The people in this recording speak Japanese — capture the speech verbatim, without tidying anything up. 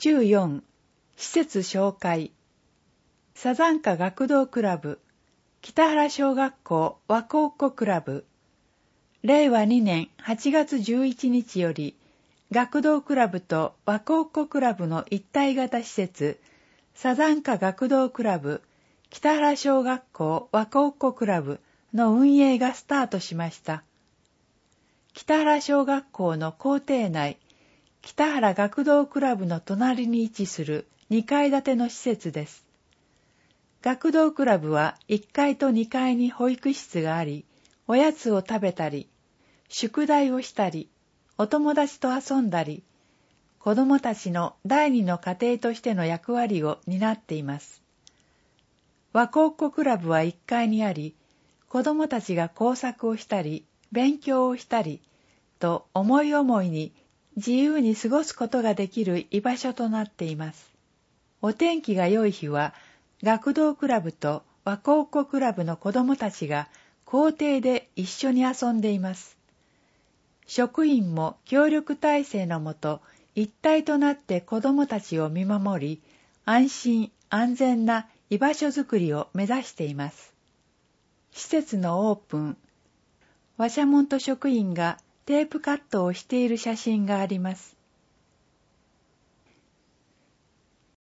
じゅうよん施設紹介。サザンカ学童クラブ北原小学校和光っ子クラブ、れいわにねんはちがつじゅういちにちより学童クラブと和光っ子クラブの一体型施設、サザンカ学童クラブ北原小学校和光っ子クラブの運営がスタートしました。北原小学校の校庭内、北原学童クラブの隣に位置するにかい建ての施設です。学童クラブはいっかいとにかいに保育室があり、おやつを食べたり、宿題をしたり、お友達と遊んだり、子どもたちの第二の家庭としての役割を担っています。和光っ子クラブはいっかいにあり、子どもたちが工作をしたり、勉強をしたり、と思い思いに自由に過ごすことができる居場所となっています。お天気が良い日は、学童クラブと和光っ子クラブの子どもたちが校庭で一緒に遊んでいます。職員も協力体制のもと、一体となって子どもたちを見守り、安心安全な居場所づくりを目指しています。施設のオープン、話者門と職員がテープカットをしている写真があります。